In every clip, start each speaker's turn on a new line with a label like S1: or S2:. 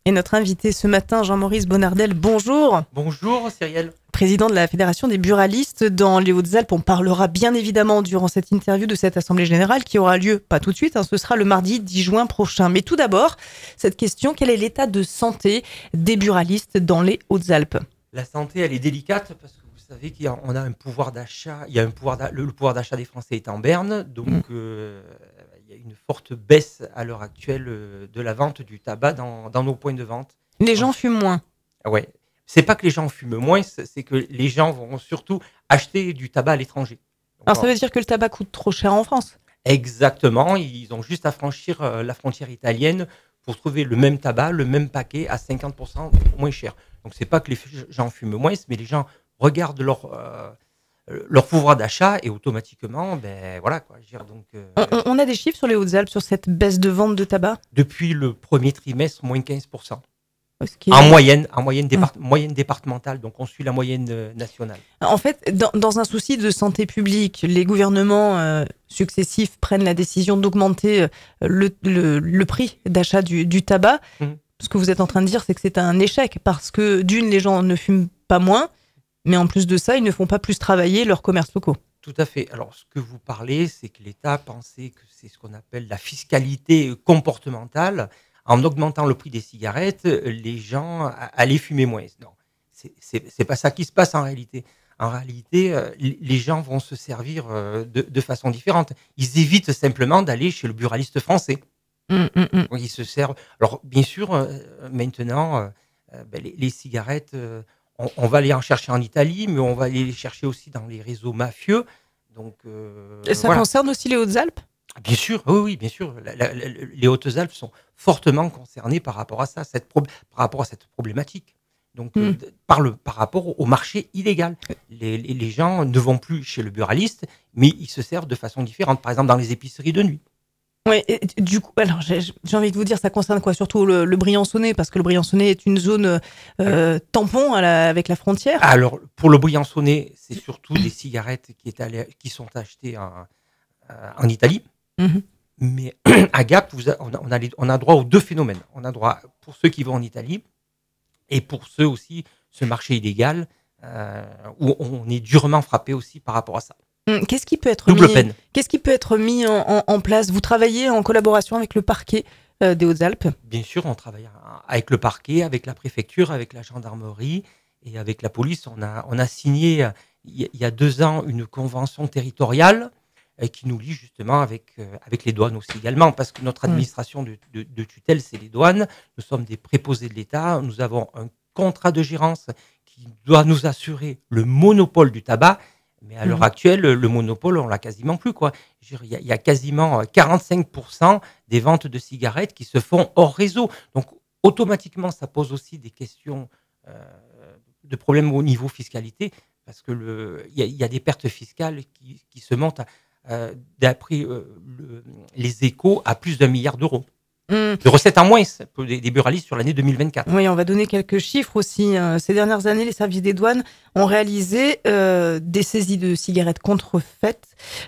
S1: Et notre invité ce matin, Jean-Maurice Bonnardel, bonjour.
S2: Bonjour Cyrielle.
S1: Président de la Fédération des buralistes dans les Hautes-Alpes. On parlera bien évidemment durant cette interview de cette Assemblée Générale qui aura lieu, pas tout de suite, ce sera le mardi 10 juin prochain. Mais tout d'abord, cette question, quel est l'état de santé des buralistes dans les Hautes-Alpes ?
S2: La santé, elle est délicate parce que vous savez qu'on a un pouvoir d'achat. Il y a le pouvoir d'achat des Français est en berne, donc il y a une forte baisse à l'heure actuelle de la vente du tabac dans nos points de vente.
S1: Les gens fument moins.
S2: Ouais. C'est pas que les gens fument moins, c'est que les gens vont surtout acheter du tabac à l'étranger. Donc,
S1: Alors ça veut dire que le tabac coûte trop cher en France ?
S2: Exactement, ils ont juste à franchir la frontière italienne pour trouver le même tabac, le même paquet à 50% moins cher. Donc c'est pas que les gens fument moins, mais les gens regardent leur pouvoir d'achat et automatiquement, voilà quoi. Je veux dire, donc,
S1: On a des chiffres sur les Hautes-Alpes sur cette baisse de vente de tabac ?
S2: depuis le premier trimestre, moins 15%.
S1: Qui est...
S2: En moyenne départementale, donc on suit la moyenne nationale.
S1: En fait, dans un souci de santé publique, les gouvernements successifs prennent la décision d'augmenter le prix d'achat du tabac. Ce que vous êtes en train de dire, c'est que c'est un échec parce que d'une, les gens ne fument pas moins, mais en plus de ça, ils ne font pas plus travailler leurs commerces locaux.
S2: Tout à fait. Alors, ce que vous parlez, c'est que l'État pensait que c'est ce qu'on appelle la fiscalité comportementale. En augmentant le prix des cigarettes, les gens allaient fumer moins. Non, c'est pas ça qui se passe en réalité. En réalité, les gens vont se servir de façon différente. Ils évitent simplement d'aller chez le buraliste français. Ils se servent. Alors, bien sûr, maintenant, les cigarettes, on va aller en chercher en Italie, mais on va aller les chercher aussi dans les réseaux mafieux. Donc,
S1: ça concerne aussi les Hautes-Alpes ?
S2: Bien sûr, oui, bien sûr. Les Hautes-Alpes sont fortement concernées par rapport à ça, par rapport à cette problématique. Donc, par rapport au marché illégal. Les gens ne vont plus chez le buraliste, mais ils se servent de façon différente. Par exemple, dans les épiceries de nuit.
S1: Oui, du coup, alors j'ai envie de vous dire, ça concerne quoi ? Surtout le Briançonnais, parce que le Briançonnais est une zone tampon avec la frontière.
S2: Alors, pour le Briançonnais, c'est surtout des cigarettes qui sont achetées en Italie. Mais à Gap, on a droit aux deux phénomènes. On a droit pour ceux qui vont en Italie et pour ceux aussi, ce marché illégal, où on est durement frappé aussi par rapport à ça.
S1: Qu'est-ce qui peut être
S2: Double peine.
S1: Qu'est-ce qui peut être mis en place ? Vous travaillez en collaboration avec le parquet des Hautes-Alpes ?
S2: Bien sûr, on travaille avec le parquet, avec la préfecture, avec la gendarmerie et avec la police. On a signé il y a 2 ans une convention territoriale qui nous lie justement avec les douanes aussi également, parce que notre administration de tutelle, c'est les douanes. Nous sommes des préposés de l'État. Nous avons un contrat de gérance qui doit nous assurer le monopole du tabac. Mais à l'heure actuelle, le monopole, on l'a quasiment plus, quoi. Il y a quasiment 45% des ventes de cigarettes qui se font hors réseau. Donc, automatiquement, ça pose aussi des questions de problèmes au niveau fiscalité, parce que il y a des pertes fiscales qui se montent d'après les Échos à plus d'1 milliard d'euros. De recettes en moins pour des buralistes sur l'année 2024.
S1: Oui, on va donner quelques chiffres aussi. Ces dernières années, les services des douanes ont réalisé des saisies de cigarettes contrefaites,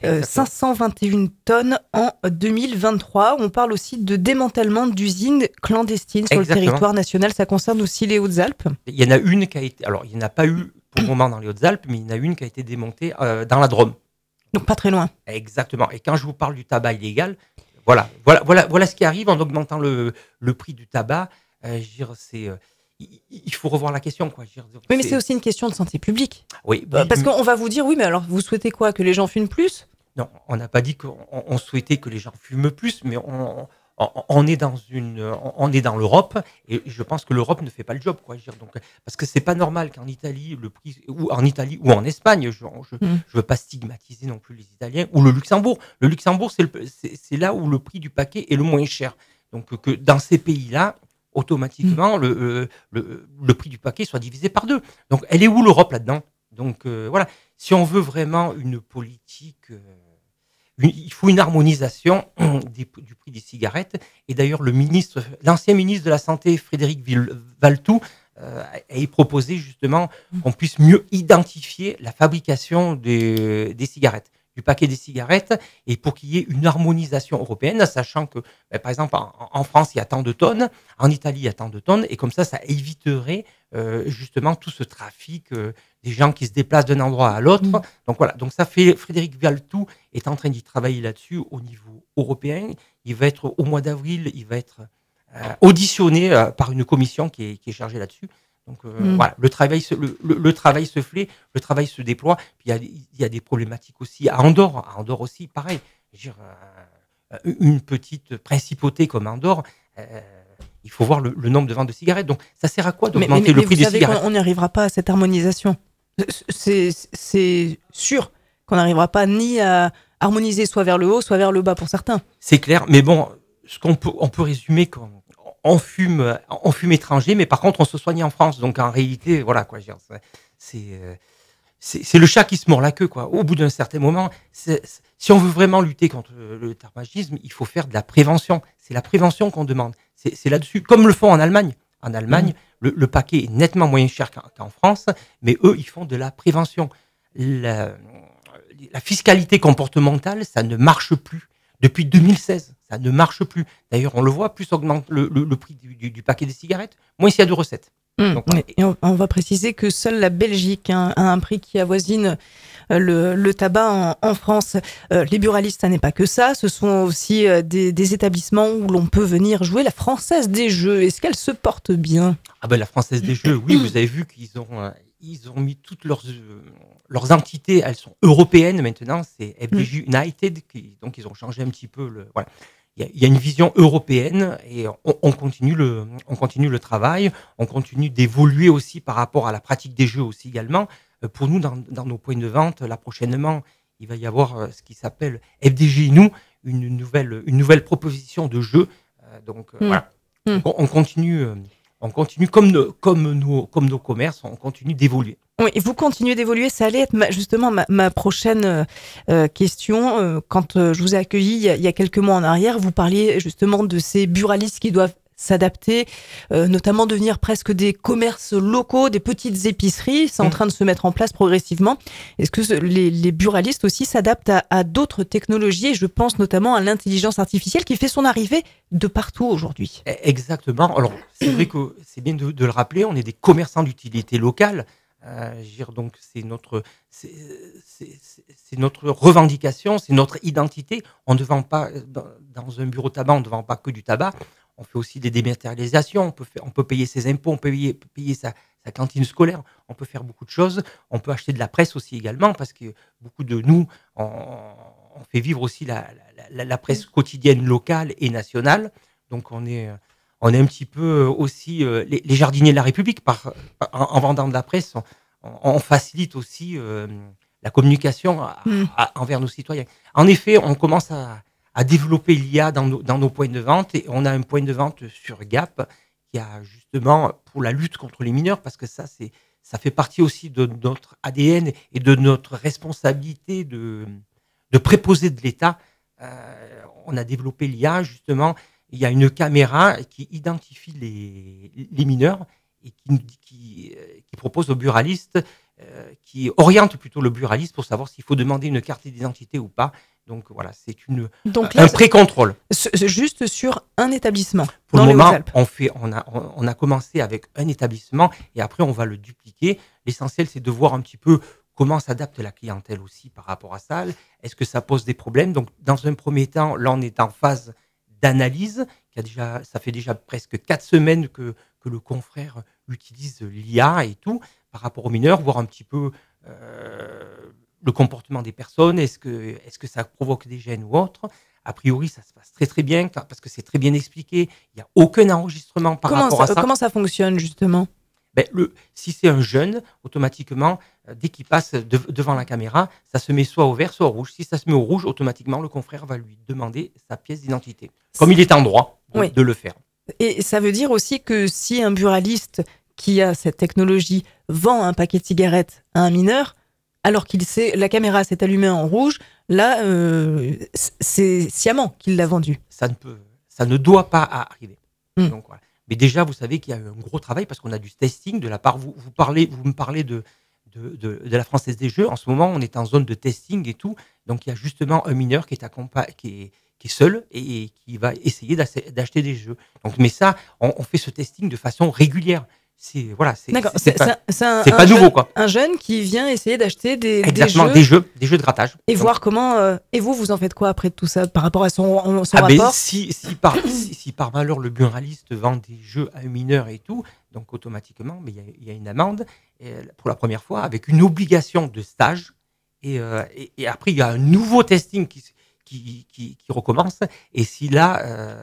S1: 521 tonnes en 2023. On parle aussi de démantèlement d'usines clandestines sur le territoire national. Ça concerne aussi les Hautes-Alpes.
S2: Il y en a une qui a été... Alors, il n'y en a pas eu pour le moment dans les Hautes-Alpes, mais il y en a une qui a été démontée dans la Drôme.
S1: Donc, pas très loin.
S2: Exactement. Et quand je vous parle du tabac illégal... Voilà ce qui arrive en augmentant le prix du tabac. Il faut revoir la question, quoi.
S1: Oui, mais c'est aussi une question de santé publique.
S2: Oui,
S1: parce qu'on va vous dire, oui, mais alors vous souhaitez quoi ? Que les gens fument plus ?
S2: Non, on n'a pas dit qu'on souhaitait que les gens fument plus, mais on est dans l'Europe et je pense que l'Europe ne fait pas le job, quoi. Donc, parce que c'est pas normal qu'en Italie ou en Espagne, je veux pas stigmatiser non plus les Italiens ou le Luxembourg. Le Luxembourg, c'est là où le prix du paquet est le moins cher. Donc que dans ces pays-là, automatiquement le prix du paquet soit divisé par 2. Donc elle est où l'Europe là-dedans ? Donc voilà, si on veut vraiment une politique il faut une harmonisation du prix des cigarettes. Et d'ailleurs, l'ancien ministre de la Santé, Frédéric Valletoux, a proposé justement qu'on puisse mieux identifier la fabrication des cigarettes. du paquet des cigarettes et pour qu'il y ait une harmonisation européenne, sachant que, par exemple, en France, il y a tant de tonnes, en Italie, il y a tant de tonnes, et comme ça éviterait justement tout ce trafic des gens qui se déplacent d'un endroit à l'autre. Donc voilà, donc ça fait, Frédéric Valletoux est en train d'y travailler là-dessus au niveau européen. Il va être, au mois d'avril, il va être auditionné par une commission qui est chargée là-dessus. Donc voilà, le travail se fait, le travail se déploie. Puis il y a des problématiques aussi à Andorre. À Andorre aussi, pareil. Je veux dire, une petite principauté comme Andorre, il faut voir le nombre de ventes de cigarettes. Donc ça sert à quoi d'augmenter le prix des cigarettes?
S1: On n'y arrivera pas à cette harmonisation. C'est sûr qu'on n'arrivera pas ni à harmoniser soit vers le haut, soit vers le bas pour certains.
S2: C'est clair, mais bon, on peut résumer comme on fume étranger, mais par contre on se soigne en France. Donc en réalité, voilà quoi. C'est le chat qui se mord la queue, quoi. Au bout d'un certain moment, si on veut vraiment lutter contre le tabagisme, il faut faire de la prévention. C'est la prévention qu'on demande. C'est là-dessus, comme le font en Allemagne. En Allemagne, le paquet est nettement moins cher qu'en France, mais eux, ils font de la prévention. La fiscalité comportementale, ça ne marche plus. Depuis 2016, ça ne marche plus. D'ailleurs, on le voit, plus augmente le prix du paquet de cigarettes, moins il y a de recettes. Donc,
S1: et on va préciser que seule la Belgique a un prix qui avoisine le tabac en France. Les buralistes, ça n'est pas que ça. Ce sont aussi des établissements où l'on peut venir jouer. La Française des Jeux, est-ce qu'elle se porte bien?
S2: Ah ben la Française des Jeux, oui, vous avez vu qu'ils ont mis toutes leurs entités, elles sont européennes maintenant, c'est FDJ United, donc ils ont changé un petit peu voilà. Il y a une vision européenne et on continue le travail, on continue d'évoluer aussi par rapport à la pratique des jeux aussi également. Pour nous, dans nos points de vente, là prochainement, il va y avoir ce qui s'appelle FDJ Nous, une nouvelle proposition de jeu. Voilà. Donc, on continue comme nos commerces, on continue d'évoluer.
S1: Oui, vous continuez d'évoluer, ça allait être justement ma prochaine question. Quand je vous ai accueilli il y a quelques mois en arrière, vous parliez justement de ces buralistes qui doivent s'adapter, notamment devenir presque des commerces locaux, des petites épiceries. C'est en train de se mettre en place progressivement. Est-ce que les buralistes aussi s'adaptent à d'autres technologies? Je pense notamment à l'intelligence artificielle qui fait son arrivée de partout aujourd'hui.
S2: Exactement. Alors, c'est vrai que c'est bien de le rappeler, on est des commerçants d'utilité locale. Donc c'est notre revendication, c'est notre identité. On ne vend pas dans un bureau tabac, on ne vend pas que du tabac. On fait aussi des dématérialisations. On peut payer ses impôts, on peut payer sa cantine scolaire. On peut faire beaucoup de choses. On peut acheter de la presse aussi également parce que beaucoup de nous on fait vivre aussi la presse quotidienne locale et nationale. Donc on est un petit peu aussi les jardiniers de la République. En vendant de la presse, on facilite aussi la communication envers nos citoyens. En effet, on commence à développer l'IA dans nos points de vente et on a un point de vente sur Gap qui a justement pour la lutte contre les mineurs parce que ça fait partie aussi de notre ADN et de notre responsabilité de préposé de l'État. On a développé l'IA justement. Il y a une caméra qui identifie les mineurs et qui propose au buraliste, qui oriente plutôt le buraliste pour savoir s'il faut demander une carte d'identité ou pas. Donc voilà, c'est un pré-contrôle.
S1: Juste sur un établissement.
S2: Pour le moment, on a commencé avec un établissement et après on va le dupliquer. L'essentiel, c'est de voir un petit peu comment s'adapte la clientèle aussi par rapport à ça. Est-ce que ça pose des problèmes? Donc dans un premier temps, là on est en phase d'analyse. Ça fait déjà presque 4 semaines que le confrère utilise l'IA et tout par rapport aux mineurs, voir un petit peu le comportement des personnes. Est-ce que ça provoque des gênes ou autre? A priori, ça se passe très très bien parce que c'est très bien expliqué. Il n'y a aucun enregistrement par rapport à ça.
S1: Comment ça fonctionne justement?
S2: Si c'est un jeune, automatiquement, dès qu'il passe devant la caméra, ça se met soit au vert, soit au rouge. Si ça se met au rouge, automatiquement, le confrère va lui demander sa pièce d'identité. Comme il est en droit de le faire.
S1: Et ça veut dire aussi que si un buraliste qui a cette technologie vend un paquet de cigarettes à un mineur, alors qu'il sait, la caméra s'est allumée en rouge, là, c'est sciemment qu'il l'a vendu.
S2: Ça ne doit pas arriver. Donc, voilà. Mais déjà, vous savez qu'il y a eu un gros travail parce qu'on a du testing de la part. Vous me parlez de de la Française des Jeux. En ce moment, on est en zone de testing et tout. Donc, il y a justement un mineur qui est seul et qui va essayer d'acheter des jeux. Donc, mais ça, on fait ce testing de façon régulière.
S1: D'accord,
S2: c'est pas nouveau, quoi.
S1: Un jeune qui vient essayer d'acheter des
S2: jeux de grattage.
S1: Et donc, voir comment. Et vous en faites quoi après de tout ça par rapport à son rapport?
S2: Ben, si par malheur le buraliste vend des jeux à un mineur et tout, donc automatiquement, mais il y a une amende pour la première fois avec une obligation de stage. Et après, il y a un nouveau testing qui recommence. Et si là,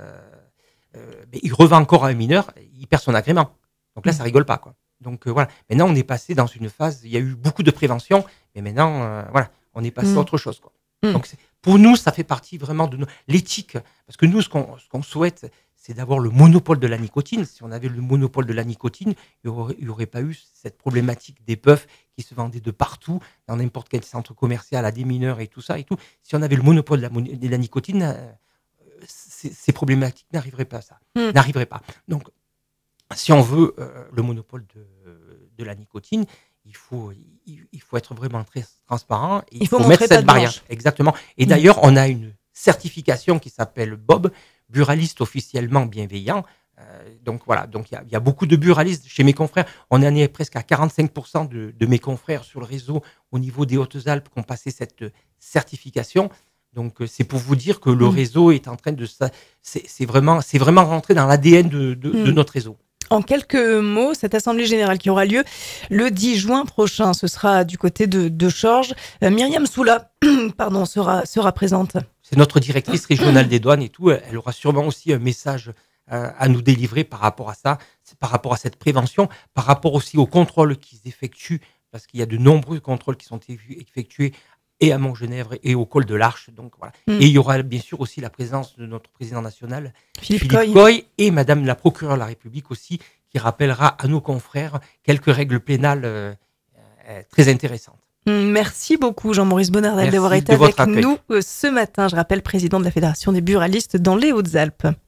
S2: il revend encore à un mineur, il perd son agrément. Donc là, ça rigole pas, quoi. Donc voilà. Maintenant, on est passé dans une phase. Il y a eu beaucoup de prévention, mais maintenant, on est passé à autre chose, quoi. Donc pour nous, ça fait partie vraiment de l'éthique, parce que nous, ce qu'on souhaite, c'est d'avoir le monopole de la nicotine. Si on avait le monopole de la nicotine, il y aurait pas eu cette problématique des puffs qui se vendaient de partout, dans n'importe quel centre commercial, à des mineurs et tout ça et tout. Si on avait le monopole de la nicotine, ces problématiques n'arriveraient pas. Donc si on veut le monopole de la nicotine, il faut être vraiment très transparent. Et il faut mettre cette barrière. Exactement. Et d'ailleurs, on a une certification qui s'appelle BOB, buraliste officiellement bienveillant. Donc voilà. Donc il y a beaucoup de buralistes chez mes confrères. On en est presque à 45% de mes confrères sur le réseau au niveau des Hautes-Alpes qui ont passé cette certification. Donc c'est pour vous dire que le réseau est en train de ça. C'est vraiment rentré dans l'ADN de notre réseau.
S1: En quelques mots, cette assemblée générale qui aura lieu le 10 juin prochain, ce sera du côté de Chorges. Myriam Soula sera présente.
S2: C'est notre directrice régionale des douanes et tout. Elle aura sûrement aussi un message à nous délivrer par rapport à ça, par rapport à cette prévention, par rapport aussi aux contrôles qu'ils effectuent, parce qu'il y a de nombreux contrôles qui sont effectués et à Montgenèvre et au col de l'Arche. Donc voilà. Et il y aura bien sûr aussi la présence de notre président national, Philippe Coy, et Madame la procureure de la République aussi, qui rappellera à nos confrères quelques règles pénales très intéressantes.
S1: Merci beaucoup Jean-Maurice Bonnardel d'avoir été avec nous ce matin. Je rappelle, président de la Fédération des buralistes dans les Hautes-Alpes.